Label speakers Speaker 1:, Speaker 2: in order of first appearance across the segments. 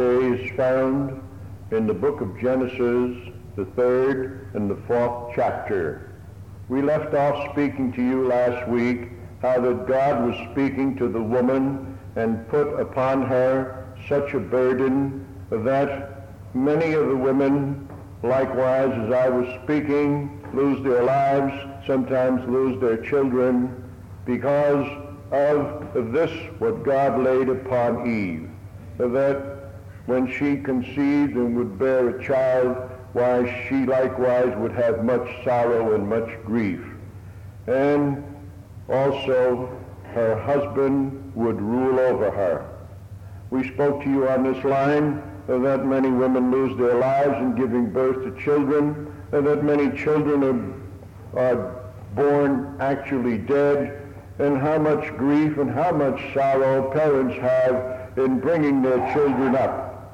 Speaker 1: today is found in the book of Genesis, the 3rd and the 4th chapter. We left off speaking to you last week how that God was speaking to the woman and put upon her such a burden that many of the women, likewise as I was speaking, lose their lives, sometimes lose their children because of this what God laid upon Eve, that when she conceived and would bear a child, why she likewise would have much sorrow and much grief. And also her husband would rule over her. We spoke to you on this line that many women lose their lives in giving birth to children, and that many children are born actually dead, and how much grief and how much sorrow parents have in bringing their children up.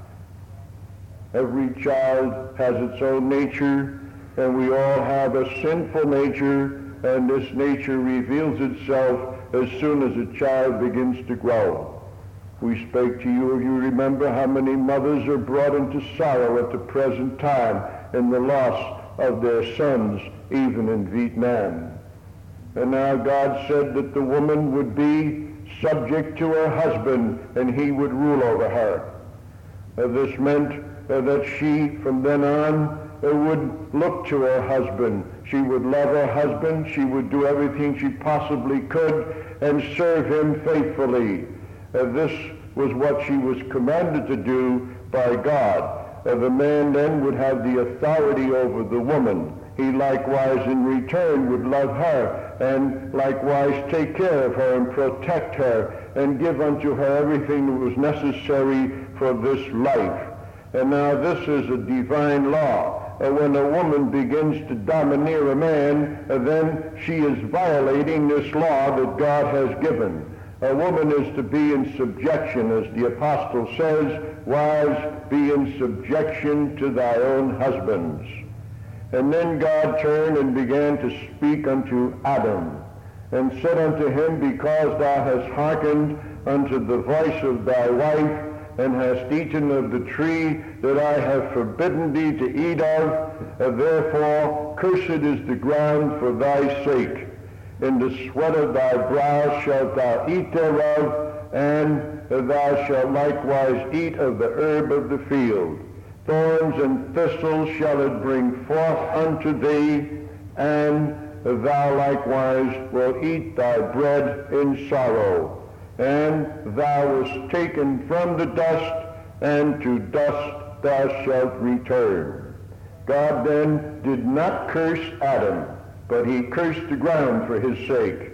Speaker 1: Every child has its own nature, and we all have a sinful nature, and this nature reveals itself as soon as a child begins to grow. We spoke to you, if you remember, how many mothers are brought into sorrow at the present time in the loss of their sons, even in Vietnam. And now God said that the woman would be subject to her husband and he would rule over her. This meant that she, from then on, would look to her husband. She would love her husband. She would do everything she possibly could and serve him faithfully. This was what she was commanded to do by God. The man then would have the authority over the woman. He likewise in return would love her and likewise take care of her and protect her and give unto her everything that was necessary for this life. And now this is a divine law. When a woman begins to domineer a man, then she is violating this law that God has given. A woman is to be in subjection, as the apostle says, wives, be in subjection to thy own husbands. And then God turned and began to speak unto Adam, and said unto him, because thou hast hearkened unto the voice of thy wife, and hast eaten of the tree that I have forbidden thee to eat of, therefore cursed is the ground for thy sake. In the sweat of thy brow shalt thou eat thereof, and thou shalt likewise eat of the herb of the field. Thorns and thistles shall it bring forth unto thee, and thou likewise wilt eat thy bread in sorrow. And thou wast taken from the dust, and to dust thou shalt return. God then did not curse Adam, but he cursed the ground for his sake.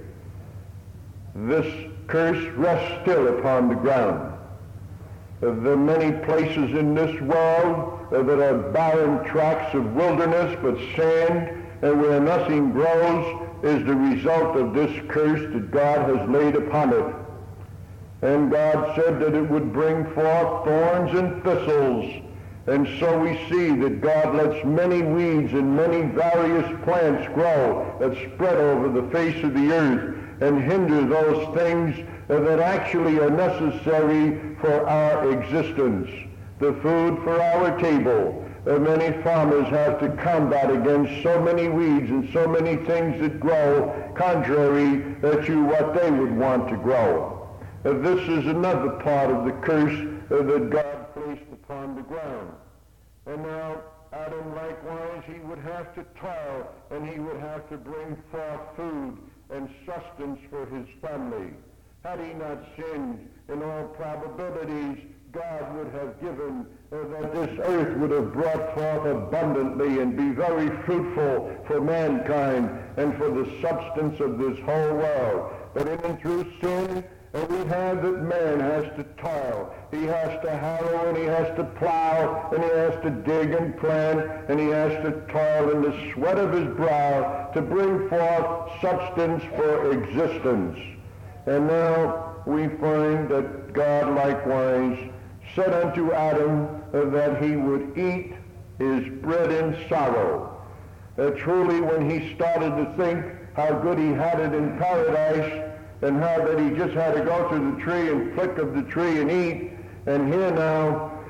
Speaker 1: This curse rests still upon the ground. There are many places in this world that are barren tracts of wilderness, but sand, and where nothing grows is the result of this curse that God has laid upon it. And God said that it would bring forth thorns and thistles. And so we see that God lets many weeds and many various plants grow that spread over the face of the earth and hinder those things that actually are necessary for our existence, the food for our table. Many farmers have to combat against so many weeds and so many things that grow contrary to what they would want to grow. This is another part of the curse that God placed upon the ground. And now Adam likewise, he would have to toil, and he would have to bring forth food and sustenance for his family. Had he not sinned, in all probabilities, God would have given that this earth would have brought forth abundantly and be very fruitful for mankind and for the substance of this whole world. But in and through sin, we have that man has to toil. He has to harrow, and he has to plow, and he has to dig and plant, and he has to toil in the sweat of his brow to bring forth substance for existence. And now we find that God likewise said unto Adam that he would eat his bread in sorrow. Truly, when he started to think how good he had it in paradise, and how that he just had to go to the tree and flick of the tree and eat, and here now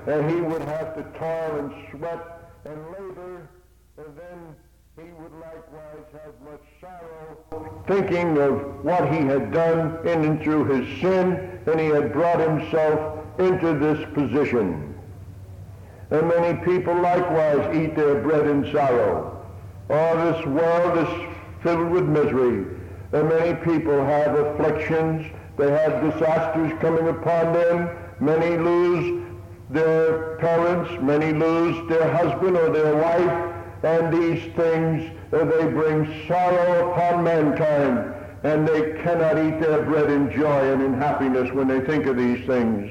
Speaker 1: and he would have to toil and sweat and labor, and then he would likewise have much sorrow, thinking of what he had done in and through his sin, and he had brought himself into this position. And many people likewise eat their bread in sorrow. All this world is filled with misery, and many people have afflictions. They have disasters coming upon them. Many lose their parents, many lose their husband or their wife, and these things, they bring sorrow upon mankind, and they cannot eat their bread in joy and in happiness when they think of these things.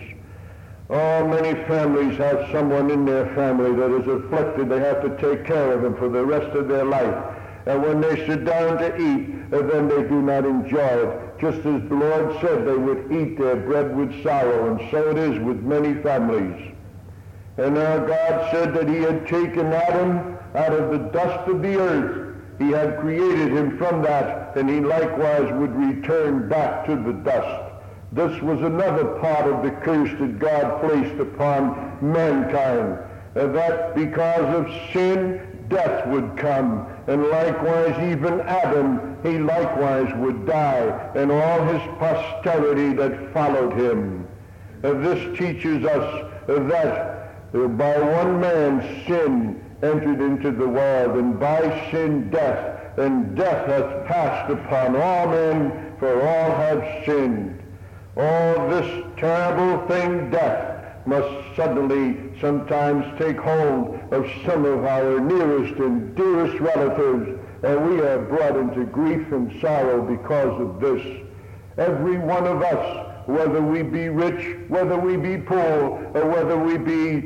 Speaker 1: Oh, many families have someone in their family that is afflicted. They have to take care of him for the rest of their life. And when they sit down to eat, then they do not enjoy it. Just as the Lord said they would eat their bread with sorrow, and so it is with many families. And now God said that he had taken Adam out of the dust of the earth. He had created him from that, and he likewise would return back to the dust. This was another part of the curse that God placed upon mankind, that because of sin, death would come, and likewise even Adam, he likewise would die, and all his posterity that followed him. This teaches us that by one man sin entered into the world, and by sin death, and death hath passed upon all men, for all have sinned. Oh, this terrible thing, death, must suddenly sometimes take hold of some of our nearest and dearest relatives, and we are brought into grief and sorrow because of this. Every one of us, whether we be rich, whether we be poor, or whether we be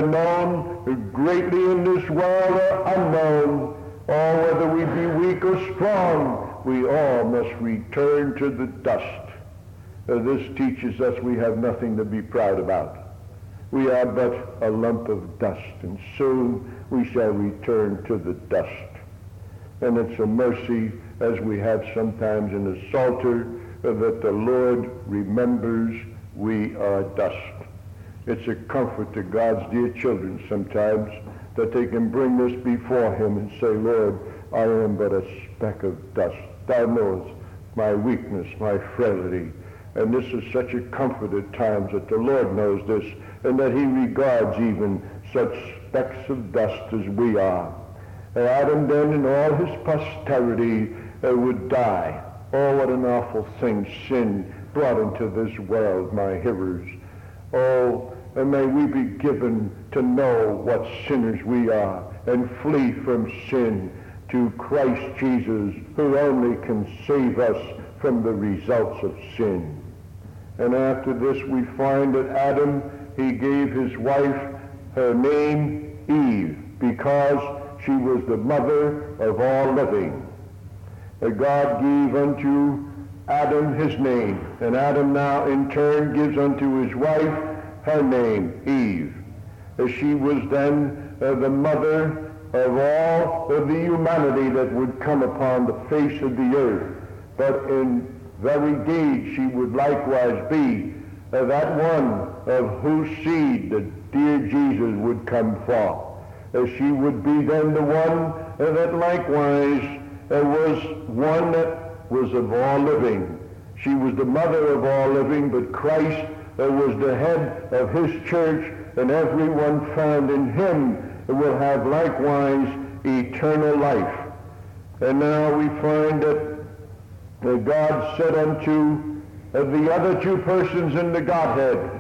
Speaker 1: known greatly in this world or unknown, or whether we be weak or strong, we all must return to the dust. This teaches us we have nothing to be proud about. We are but a lump of dust, and soon we shall return to the dust. And it's a mercy, as we have sometimes in the Psalter, that the Lord remembers we are dust. It's a comfort to God's dear children sometimes that they can bring this before him and say, Lord, I am but a speck of dust. Thou knowest my weakness, my frailty. And this is such a comfort at times that the Lord knows this, and that he regards even such specks of dust as we are. Adam then and all his posterity would die. Oh, what an awful thing sin brought into this world, my hearers. Oh, and may we be given to know what sinners we are, and flee from sin to Christ Jesus, who only can save us from the results of sin. And after this we find that Adam, he gave his wife her name Eve, because she was the mother of all living. God gave unto Adam his name, and Adam now in turn gives unto his wife her name, Eve. She was then the mother of all of the humanity that would come upon the face of the earth. But in very deed she would likewise be that one of whose seed the dear Jesus would come forth. She would be then the one that likewise was one that was of all living. She was the mother of all living, but Christ was the head of his church, and everyone found in him will have likewise eternal life. And now we find that God said unto the other two persons in the Godhead,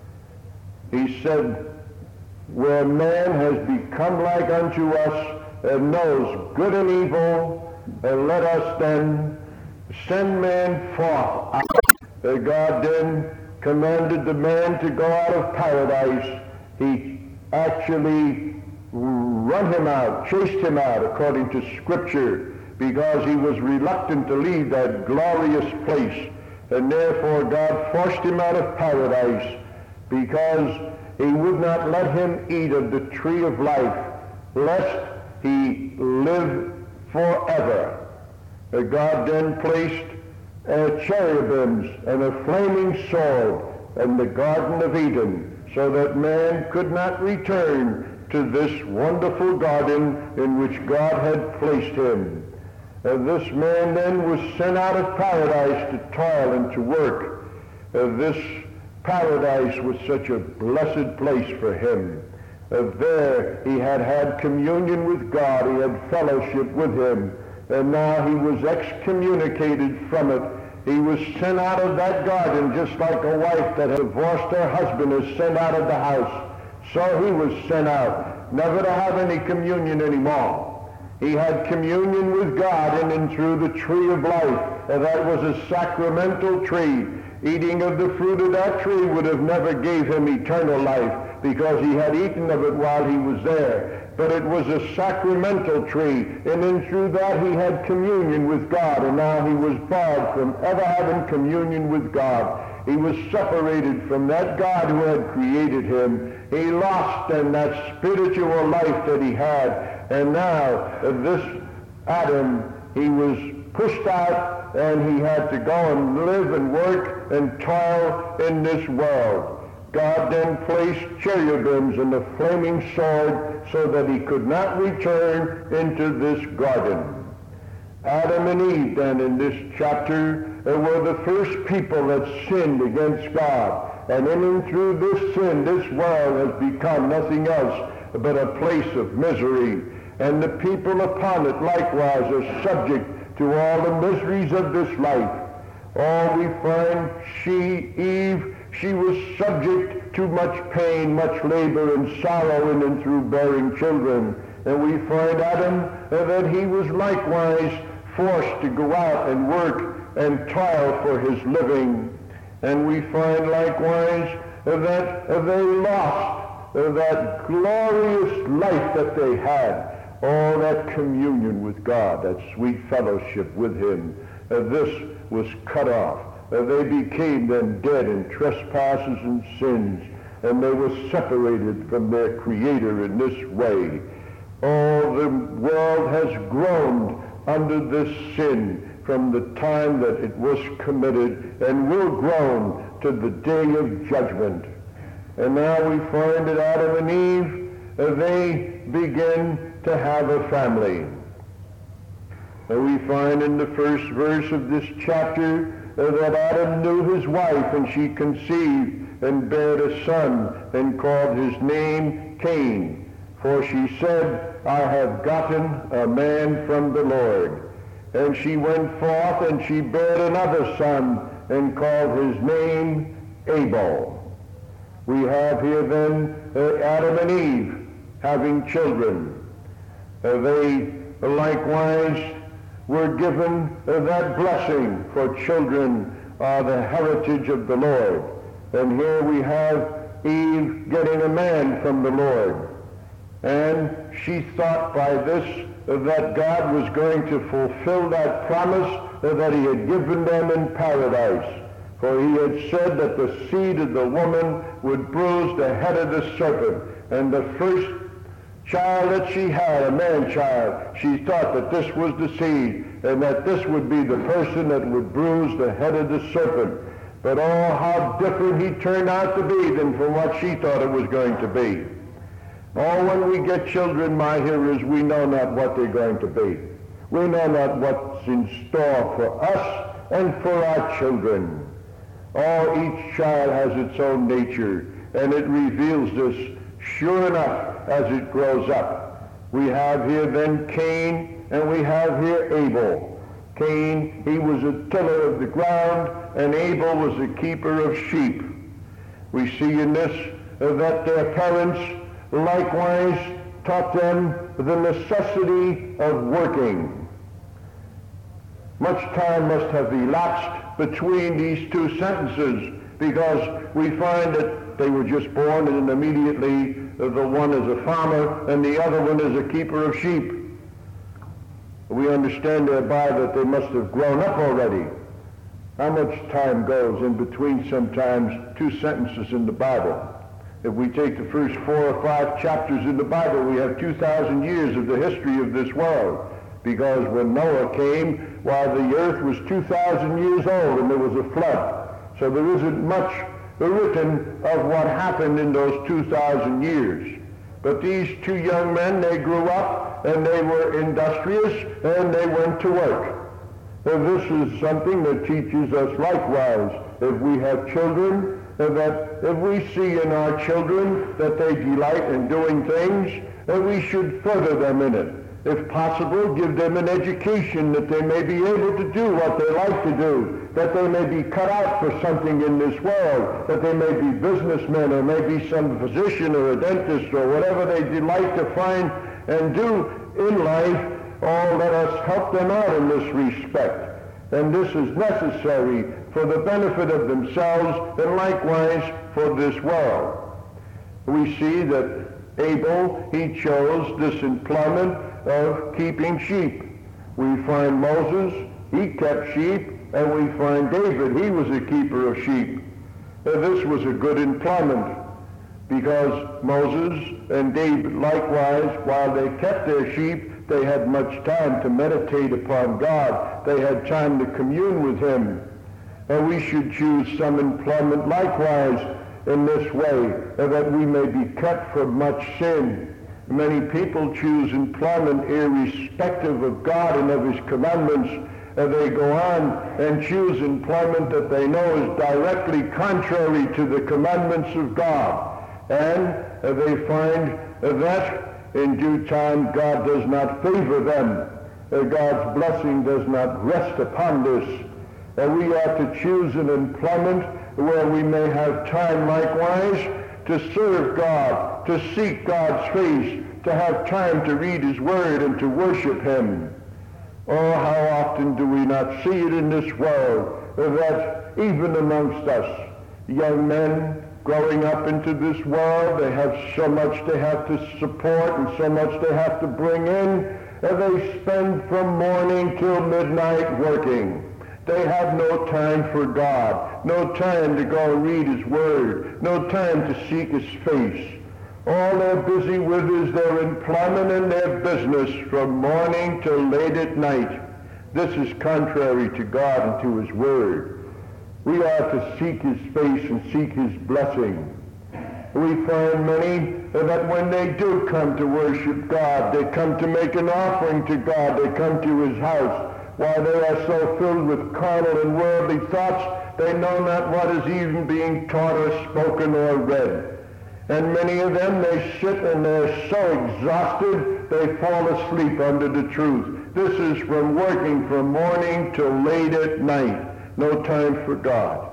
Speaker 1: he said, where man has become like unto us and knows good and evil, let us then send man forth. God then commanded the man to go out of paradise. He actually run him out, chased him out according to Scripture, because he was reluctant to leave that glorious place. And therefore God forced him out of paradise, because he would not let him eat of the tree of life, lest he live forever. God then placed cherubims and a flaming sword in the Garden of Eden, so that man could not return to this wonderful garden in which God had placed him. This man then was sent out of paradise to toil and to work. This paradise was such a blessed place for him. There he had communion with God, he had fellowship with him, and now he was excommunicated from it. He was sent out of that garden just like a wife that had divorced her husband is sent out of the house. So he was sent out, never to have any communion anymore. He had communion with God in and through the tree of life. That was a sacramental tree. Eating of the fruit of that tree would have never gave him eternal life, because he had eaten of it while he was there. But it was a sacramental tree, and in through that he had communion with God, and now he was barred from ever having communion with God. He was separated from that God who had created him. He lost then that spiritual life that he had, and now this Adam, he was pushed out, and he had to go and live and work and toil in this world. God then placed cherubims and a flaming sword so that he could not return into this garden. Adam and Eve then in this chapter were the first people that sinned against God. And in and through this sin, this world has become nothing else but a place of misery. And the people upon it likewise are subject to all the miseries of this life. Oh, we find Eve, she was subject to much pain, much labor and sorrow in and through bearing children. And we find Adam that he was likewise forced to go out and work and toil for his living. And we find likewise that they lost that glorious life that they had. All that communion with God, that sweet fellowship with him, this was cut off. They became then dead in trespasses and sins, and they were separated from their Creator in this way. Oh, the world has groaned under this sin from the time that it was committed, and will groan to the day of judgment. And now we find that Adam and Eve, they begin to have a family. We find in the first verse of this chapter that Adam knew his wife, and she conceived and bare a son, and called his name Cain. For she said, I have gotten a man from the Lord. And she went forth, and she bare another son, and called his name Abel. We have here then Adam and Eve having children. They likewise were given that blessing, for children are the heritage of the Lord. And here we have Eve getting a man from the Lord. And she thought by this that God was going to fulfill that promise that he had given them in paradise. For he had said that the seed of the woman would bruise the head of the serpent. And the first child that she had, a man-child, she thought that this was the seed, and that this would be the person that would bruise the head of the serpent. But oh, how different he turned out to be than from what she thought it was going to be. Oh, when we get children, my hearers, we know not what they're going to be. We know not what's in store for us and for our children. Oh, each child has its own nature, and it reveals this sure enough as it grows up. We have here then Cain, and we have here Abel. Cain, he was a tiller of the ground, and Abel was a keeper of sheep. We see in this that their parents likewise taught them the necessity of working. Much time must have elapsed between these two sentences, because we find that they were just born, and immediately the one is a farmer and the other one is a keeper of sheep. We understand thereby that they must have grown up already. How much time goes in between sometimes two sentences in the Bible? If we take the first 4 or 5 chapters in the Bible, we have 2,000 years of the history of this world. Because when Noah came, while the earth was 2,000 years old and there was a flood. So there isn't much written of what happened in those 2,000 years. But these two young men, they grew up and they were industrious and they went to work. And this is something that teaches us likewise. If we have children, that if we see in our children that they delight in doing things, that we should further them in it. If possible, give them an education that they may be able to do what they like to do, that they may be cut out for something in this world, that they may be businessmen or maybe some physician or a dentist or whatever they delight to find and do in life. Oh, let us help them out in this respect. And this is necessary for the benefit of themselves and likewise for this world. We see that Abel, he chose this employment of keeping sheep. We find Moses, he kept sheep, and we find David, he was a keeper of sheep. This was a good employment because Moses and David likewise, while they kept their sheep, they had much time to meditate upon God. They had time to commune with him. And we should choose some employment likewise in this way, that we may be cut from much sin. Many people choose employment irrespective of God and of his commandments, and they go on and choose employment that they know is directly contrary to the commandments of God. And they find that in due time God does not favor them. God's blessing does not rest upon this. And we ought to choose an employment where we may have time likewise to serve God, to seek God's face, to have time to read his word and to worship him. Oh, how often do we not see it in this world that even amongst us, young men growing up into this world, they have so much they have to support and so much they have to bring in, and they spend from morning till midnight working. They have no time for God, no time to go and read his word, no time to seek his face. All they're busy with is their employment and their business from morning till late at night. This is contrary to God and to his word. We are to seek his face and seek his blessing. We find many that when they do come to worship God, they come to make an offering to God, they come to his house, while they are so filled with carnal and worldly thoughts, they know not what is even being taught or spoken or read. And many of them, they sit and they're so exhausted, they fall asleep under the truth. This is from working from morning till late at night. No time for God.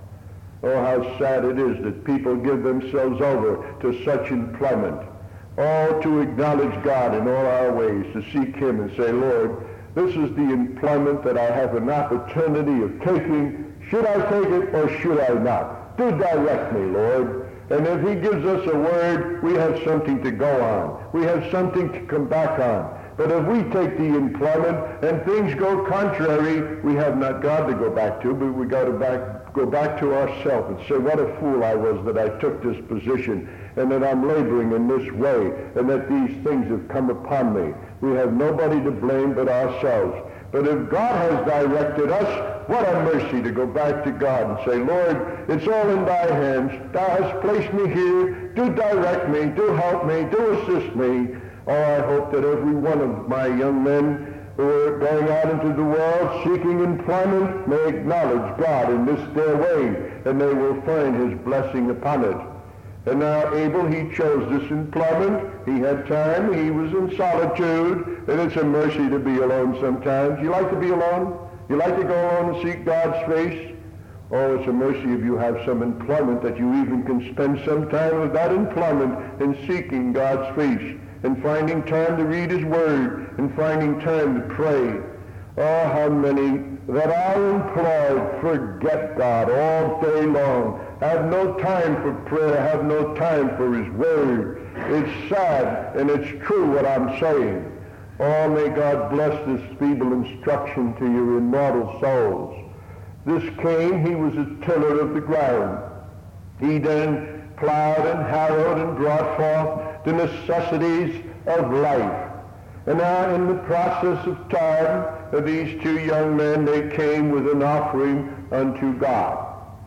Speaker 1: Oh, how sad it is that people give themselves over to such employment. All to acknowledge God in all our ways, to seek him and say, Lord, this is the employment that I have an opportunity of taking. Should I take it or should I not? Do direct me, Lord. And if he gives us a word, we have something to go on. We have something to come back on. But if we take the employment and things go contrary, we have not God to go back to, but we got to go back to ourselves and say, what a fool I was that I took this position and that I'm laboring in this way and that these things have come upon me. We have nobody to blame but ourselves. But if God has directed us, what a mercy to go back to God and say, Lord, it's all in thy hands. Thou hast placed me here. Do direct me. Do help me. Do assist me. Oh, I hope that every one of my young men who are going out into the world seeking employment may acknowledge God in this their way, and they will find his blessing upon it. And now Abel, he chose this employment. He had time. He was in solitude. And it's a mercy to be alone sometimes. You like to be alone? You like to go alone and seek God's face? Oh, it's a mercy if you have some employment that you even can spend some time with that employment in seeking God's face and finding time to read his word and finding time to pray. Oh, how many that are employed forget God all day long, have no time for prayer, have no time for his word. It's sad, and it's true what I'm saying. Oh, may God bless this feeble instruction to your immortal souls. This Cain, he was a tiller of the ground. He then plowed and harrowed and brought forth the necessities of life. And now in the process of time, these two young men, they came with an offering unto God.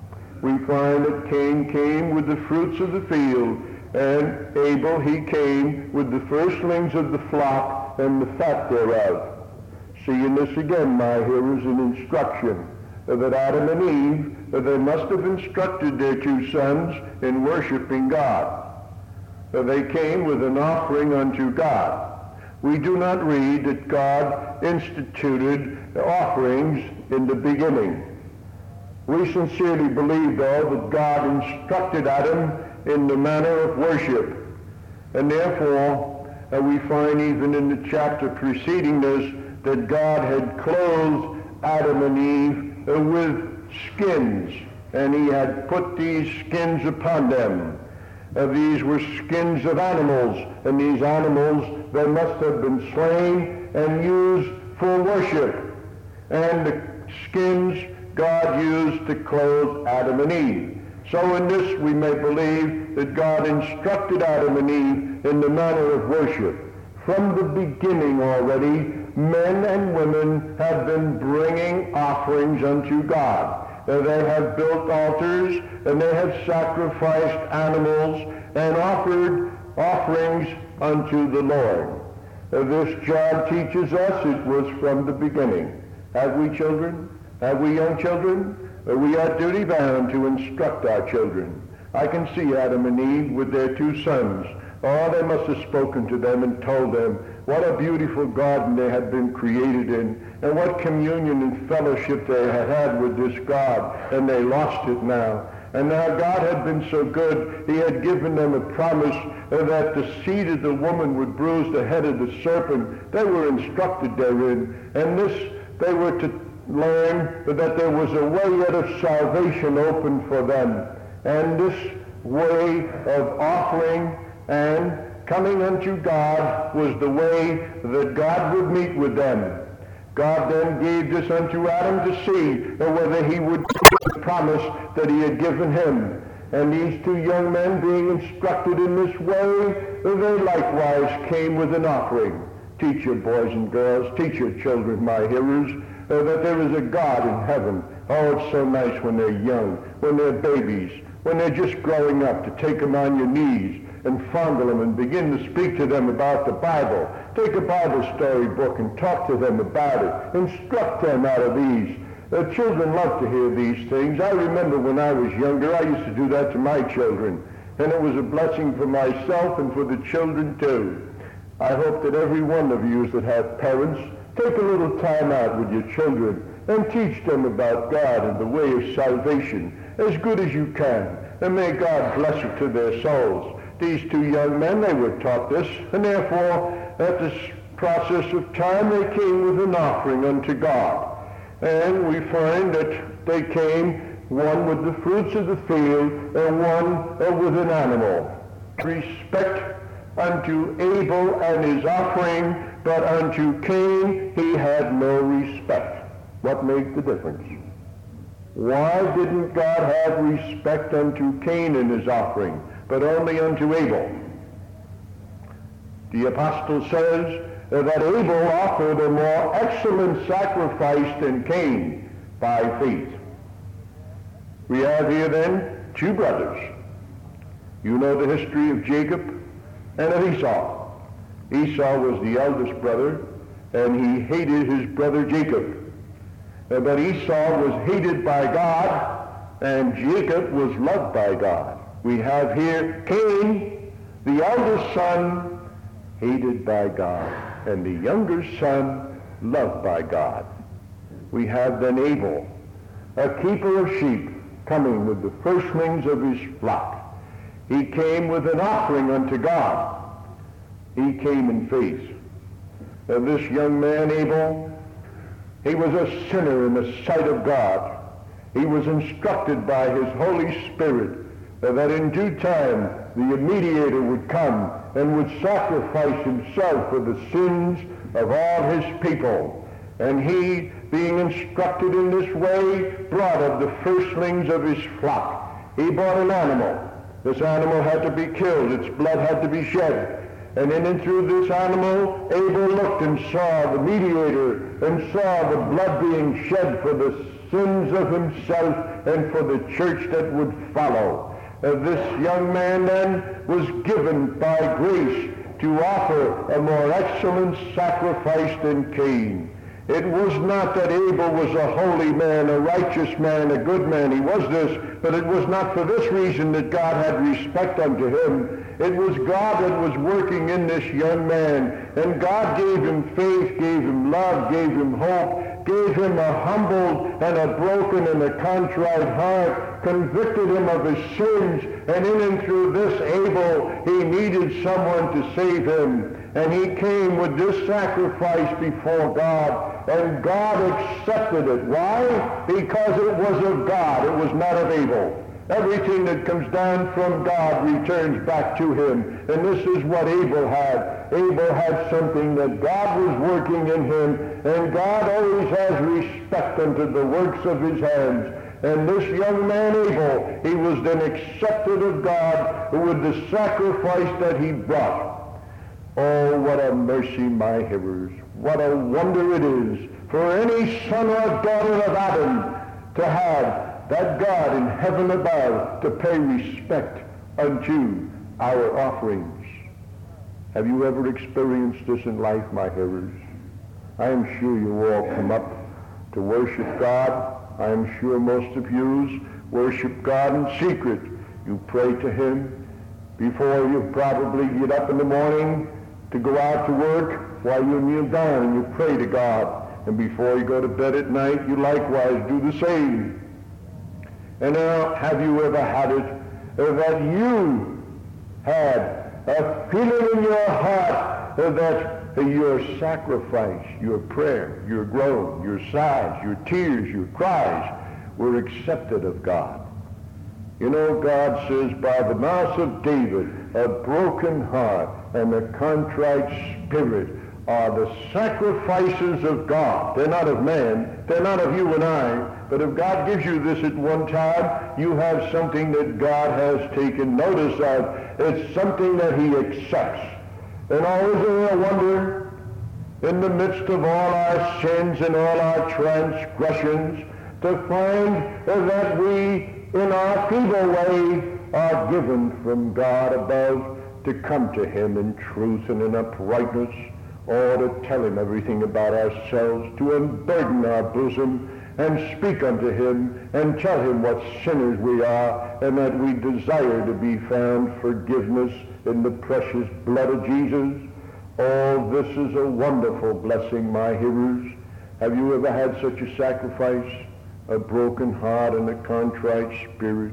Speaker 1: we find that Cain came with the fruits of the field, and Abel, he came with the firstlings of the flock and the fat thereof. See in this again, my hearers, an instruction that Adam and Eve, they must have instructed their two sons in worshiping God. They came with an offering unto God. We do not read that God instituted offerings in the beginning. We sincerely believe, though, that God instructed Adam in the manner of worship. And therefore, we find even in the chapter preceding this that God had clothed Adam and Eve with skins, and he had put these skins upon them. These were skins of animals, and these animals, they must have been slain and used for worship. And the skins God used to clothe Adam and Eve. So in this we may believe that God instructed Adam and Eve in the manner of worship. From the beginning already, men and women have been bringing offerings unto God. They have built altars, and they have sacrificed animals and offered offerings unto the Lord. This John teaches us it was from the beginning. Have we children? Have we young children? We are duty bound to instruct our children. I can see Adam and Eve with their two sons. Oh, they must have spoken to them and told them what a beautiful garden they had been created in, and what communion and fellowship they had had with this God, and they lost it now. And now God had been so good, he had given them a promise that the seed of the woman would bruise the head of the serpent. They were instructed therein, and this they were to learn that there was a way yet of salvation open for them. And this way of offering and coming unto God was the way that God would meet with them. God then gave this unto Adam to see whether he would keep the promise that he had given him. And these two young men, being instructed in this way, they likewise came with an offering. Teach your boys and girls, teach your children, my hearers, that there is a God in heaven. Oh, it's so nice when they're young, when they're babies, when they're just growing up, to take them on your knees and fondle them and begin to speak to them about the Bible. Take a Bible story book and talk to them about it. Instruct them out of these. Children love to hear these things. I remember when I was younger, I used to do that to my children. And it was a blessing for myself and for the children too. I hope that every one of you that have parents, take a little time out with your children and teach them about God and the way of salvation as good as you can. And may God bless it to their souls. These two young men, they were taught this, and therefore at this process of time they came with an offering unto God. And we find that they came, one with the fruits of the field and one with an animal. Respect unto Abel and his offering, but unto Cain he had no respect. What made the difference? Why didn't God have respect unto Cain in his offering, but only unto Abel? The apostle says that Abel offered a more excellent sacrifice than Cain by faith. We have here then two brothers. You know the history of Jacob and of Esau. Esau was the eldest brother, and he hated his brother Jacob. But Esau was hated by God, and Jacob was loved by God. We have here Cain, the eldest son, hated by God, and the younger son, loved by God. We have then Abel, a keeper of sheep, coming with the firstlings of his flock. He came with an offering unto God. He came in faith. And this young man, Abel, he was a sinner in the sight of God. He was instructed by his Holy Spirit that in due time the mediator would come and would sacrifice himself for the sins of all his people. And he, being instructed in this way, brought of the firstlings of his flock. He brought an animal. This animal had to be killed. Its blood had to be shed. And in and through this animal, Abel looked and saw the mediator and saw the blood being shed for the sins of himself and for the church that would follow. This young man then was given by grace to offer a more excellent sacrifice than Cain. It was not that Abel was a holy man, a righteous man, a good man. He was this, but it was not for this reason that God had respect unto him. It was God that was working in this young man. And God gave him faith, gave him love, gave him hope, gave him a humbled and a broken and a contrite heart, convicted him of his sins, and in and through this Abel, he needed someone to save him. And he came with this sacrifice before God, and God accepted it. Why? Because it was of God. It was not of Abel. Everything that comes down from God returns back to him. And this is what Abel had. Abel had something that God was working in him, and God always has respect unto the works of his hands. And this young man Abel, he was then accepted of God with the sacrifice that he brought. Oh, what a mercy, my hearers. What a wonder it is for any son or daughter of Adam to have that God in heaven above to pay respect unto our offerings. Have you ever experienced this in life, my hearers? I am sure you all come up to worship God. I am sure most of you worship God in secret. You pray to him before you probably get up in the morning to go out to work. While you kneel down and you pray to God. And before you go to bed at night, you likewise do the same. And now, have you ever had it that you had a feeling in your heart that your sacrifice, your prayer, your groan, your sighs, your tears, your cries were accepted of God? You know, God says, by the mouth of David, a broken heart and a contrite spirit are the sacrifices of God. They're not of man. They're not of you and I. But if God gives you this at one time, you have something that God has taken notice of. It's something that he accepts. And always is a wonder, in the midst of all our sins and all our transgressions, to find that we, in our feeble way, are given from God above to come to him in truth and in uprightness, or to tell him everything about ourselves, to unburden our bosom and speak unto him and tell him what sinners we are, and that we desire to be found forgiveness in the precious blood of Jesus. Oh, this is a wonderful blessing, my hearers. Have you ever had such a sacrifice? A broken heart and a contrite spirit?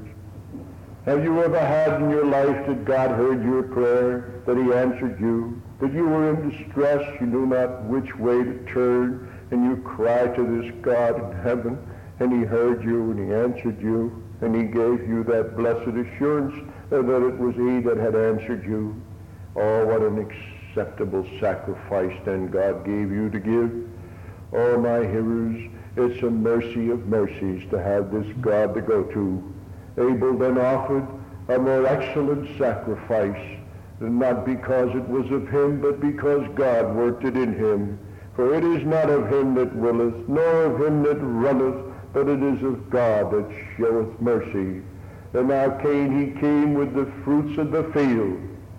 Speaker 1: Have you ever had in your life that God heard your prayer, that he answered you, that you were in distress, you knew not which way to turn, and you cried to this God in heaven, and he heard you and he answered you, and he gave you that blessed assurance that it was he that had answered you? Oh, what an acceptable sacrifice then God gave you to give. Oh, my hearers, it's a mercy of mercies to have this God to go to. Abel then offered a more excellent sacrifice, not because it was of him, but because God worked it in him. For it is not of him that willeth, nor of him that runneth, but it is of God that showeth mercy. And now Cain, he came with the fruits of the field.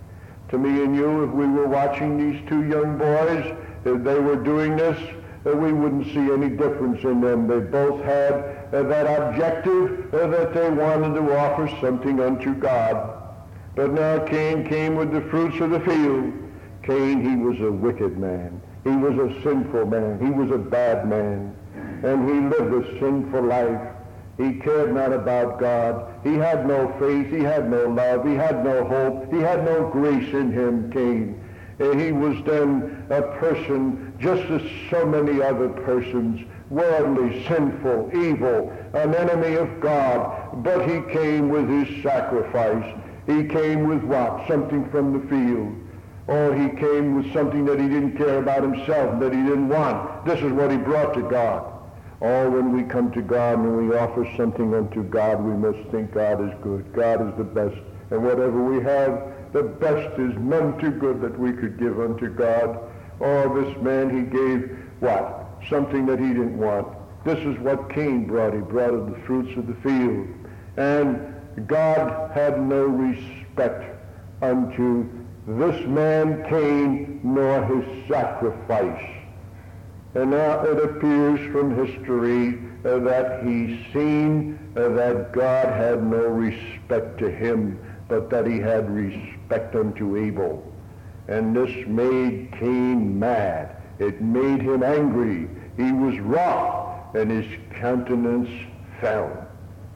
Speaker 1: To me and you, if we were watching these two young boys, if they were doing this, we wouldn't see any difference in them. They both had that objective that they wanted to offer something unto God. But now Cain came with the fruits of the field. Cain, he was a wicked man. He was a sinful man. He was a bad man. And he lived a sinful life. He cared not about God. He had no faith. He had no love. He had no hope. He had no grace in him, Cain. He was then a person just as so many other persons, worldly, sinful, evil, an enemy of God. But he came with his sacrifice. He came with what? Something from the field. Or he came with something that he didn't care about himself, that he didn't want. This is what he brought to God. Oh, when we come to God and we offer something unto God, we must think God is good. God is the best. And whatever we have, the best is none too good that we could give unto God. Oh, this man, he gave what? Something that he didn't want. This is what Cain brought. He brought of the fruits of the field. And God had no respect unto this man Cain, nor his sacrifice. And now it appears from history that he's seen that God had no respect to him, but that he had respect unto Abel. And this made Cain mad. It made him angry. He was wroth, and his countenance fell.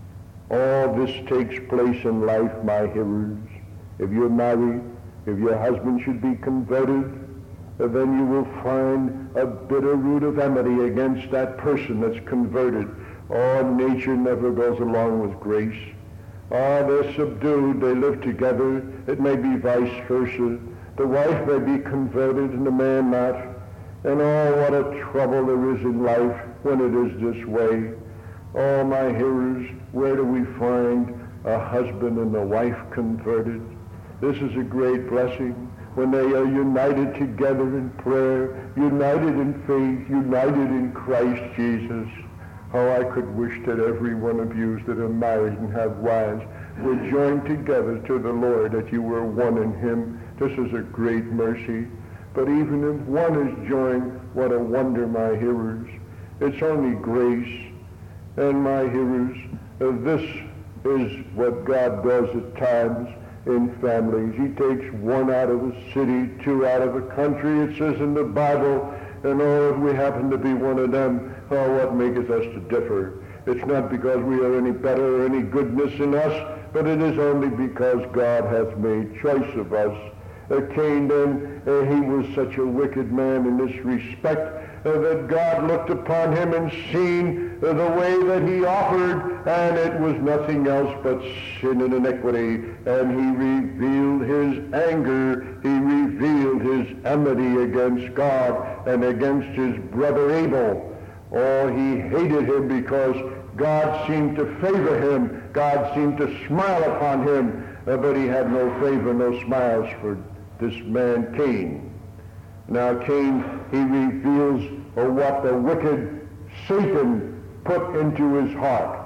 Speaker 1: All this takes place in life, my hearers. If you're married, if your husband should be converted, then you will find a bitter root of enmity against that person that's converted. Oh, nature never goes along with grace. Oh, they're subdued, they live together. It may be vice versa. The wife may be converted and the man not. And oh, what a trouble there is in life when it is this way. Oh, my hearers, where do we find a husband and a wife converted? This is a great blessing. When they are united together in prayer, united in faith, united in Christ Jesus. Oh, I could wish that every one of you that are married and have wives were joined together to the Lord, that you were one in him. This is a great mercy. But even if one is joined, what a wonder, my hearers. It's only grace. And my hearers, this is what God does at times in families. He takes one out of a city, two out of a country, it says in the Bible, and oh, if we happen to be one of them, oh, what maketh us to differ? It's not because we are any better or any goodness in us, but it is only because God hath made choice of us. Cain then, he was such a wicked man in this respect, that God looked upon him and seen the way that he offered, and it was nothing else but sin and iniquity. And he revealed his anger, he revealed his enmity against God and against his brother Abel. Oh, he hated him because God seemed to favor him. God seemed to smile upon him, but he had no favor, no smiles for this man Cain. Now Cain, he reveals what the wicked Satan put into his heart.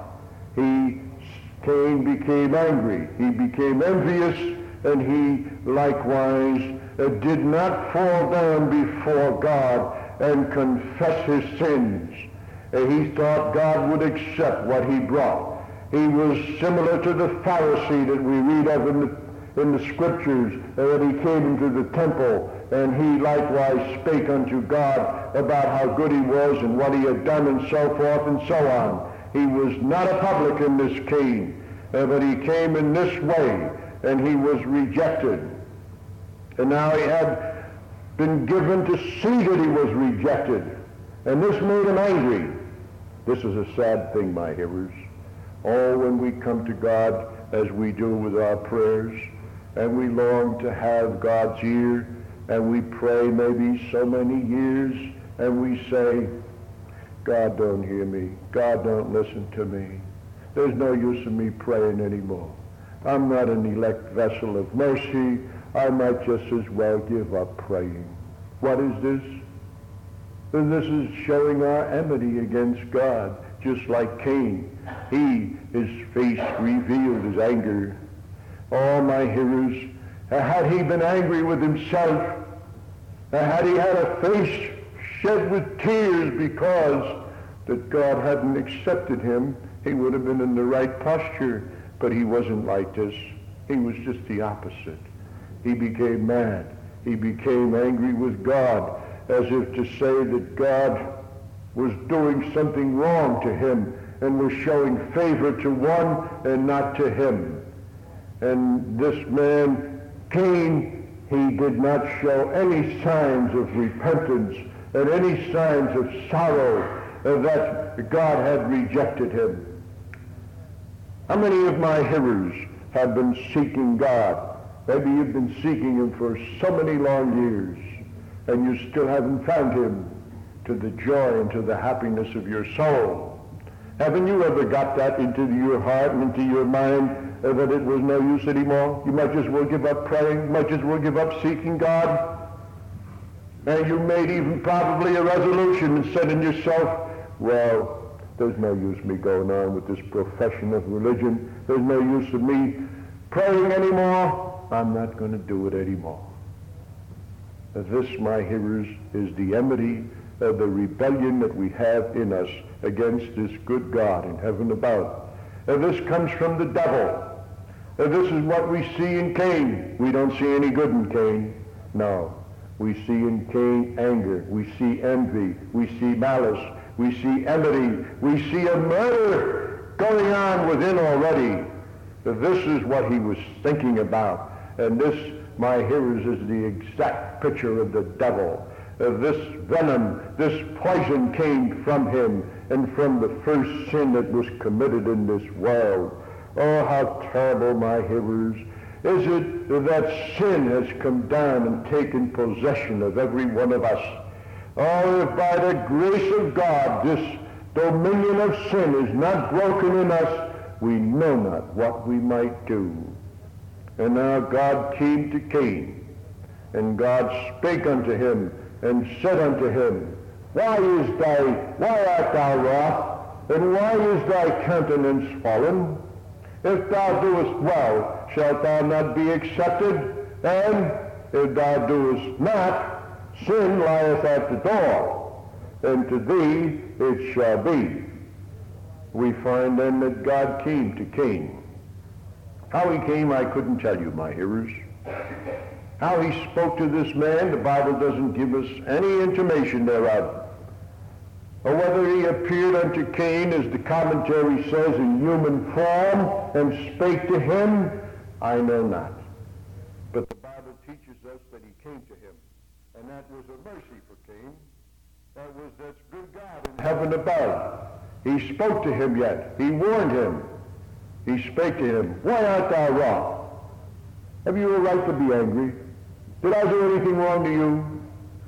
Speaker 1: Cain became angry, he became envious, and he likewise did not fall down before God and confess his sins. He thought God would accept what he brought. He was similar to the Pharisee that we read of in the scriptures, that he came into the temple and he likewise spake unto God about how good he was and what he had done and so forth and so on. He was not a publican, this Cain, but he came in this way and he was rejected. And now he had been given to see that he was rejected, and this made him angry. This is a sad thing, my hearers. Oh, when we come to God as we do with our prayers, and we long to have God's ear, and we pray maybe so many years, and we say, God don't hear me. God don't listen to me. There's no use in me praying anymore. I'm not an elect vessel of mercy. I might just as well give up praying. What is this? This is showing our enmity against God, just like Cain. His face revealed his anger. Oh, my hearers, had he been angry with himself, had he had a face shed with tears because that God hadn't accepted him, he would have been in the right posture. But he wasn't like this. He was just the opposite. He became mad. He became angry with God, as if to say that God was doing something wrong to him and was showing favor to one and not to him. And this man, Cain, he did not show any signs of repentance and any signs of sorrow that God had rejected him. How many of my hearers have been seeking God? Maybe you've been seeking him for so many long years, and you still haven't found him to the joy and to the happiness of your soul. Haven't you ever got that into your heart and into your mind that it was no use anymore? You might just well give up praying. You might just well give up seeking God. And you made even probably a resolution and said in yourself, well, there's no use me going on with this profession of religion. There's no use of me praying anymore. I'm not going to do it anymore. This, my hearers, is the enmity of the rebellion that we have in us against this good God in heaven above. This comes from the devil. This is what we see in Cain. We don't see any good in Cain. No. We see in Cain anger. We see envy. We see malice. We see enmity. We see a murder going on within already. This is what he was thinking about. And this, my hearers, is the exact picture of the devil. This venom, this poison came from him and from the first sin that was committed in this world. Oh, how terrible, my hearers, is it that sin has come down and taken possession of every one of us. Oh, if by the grace of God this dominion of sin is not broken in us, we know not what we might do. And now God came to Cain, and God spake unto him, and said unto him, why art thou wroth, and why is thy countenance fallen? If thou doest well, shalt thou not be accepted? And if thou doest not, sin lieth at the door, and to thee it shall be. We find then that God came to Cain. How he came, I couldn't tell you, my hearers. How he spoke to this man, the Bible doesn't give us any intimation thereof. Or whether he appeared unto Cain, as the commentary says, in human form, and spake to him, I know not. But the Bible teaches us that he came to him. And that was a mercy for Cain. That's good God in heaven above. He spoke to him yet. He warned him. He spake to him, why art thou wroth? Have you a right to be angry? Did I do anything wrong to you?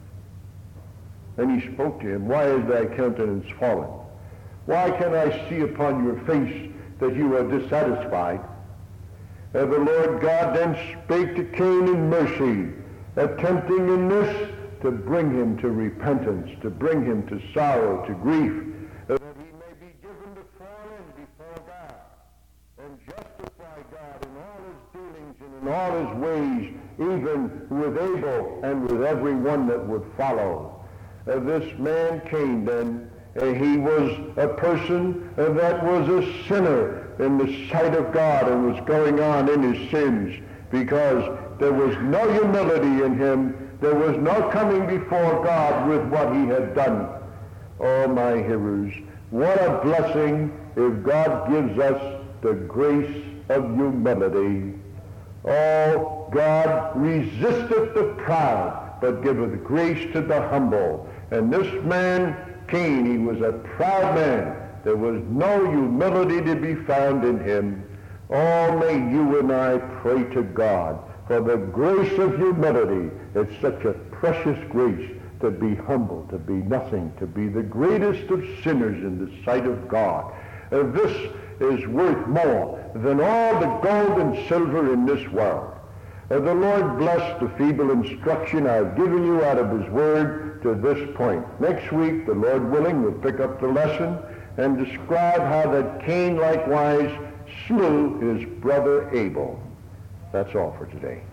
Speaker 1: And he spoke to him, why is thy countenance fallen? Why can I see upon your face that you are dissatisfied? And the Lord God then spake to Cain in mercy, attempting in this to bring him to repentance, to bring him to sorrow, to grief, that he may be given to fall in before God and justify God in all his dealings and in all his ways, even with Abel and with every one that would follow. This man Cain then, he was a person that was a sinner in the sight of God and was going on in his sins because there was no humility in him. There was no coming before God with what he had done. Oh, my hearers, what a blessing if God gives us the grace of humility. Oh, God resisteth the proud, but giveth grace to the humble. And this man, Cain, he was a proud man. There was no humility to be found in him. Oh, may you and I pray to God for the grace of humility. It's such a precious grace to be humble, to be nothing, to be the greatest of sinners in the sight of God. This is worth more than all the gold and silver in this world. The Lord bless the feeble instruction I've given you out of his word to this point. Next week, the Lord willing, we'll pick up the lesson and describe how that Cain likewise slew his brother Abel. That's all for today.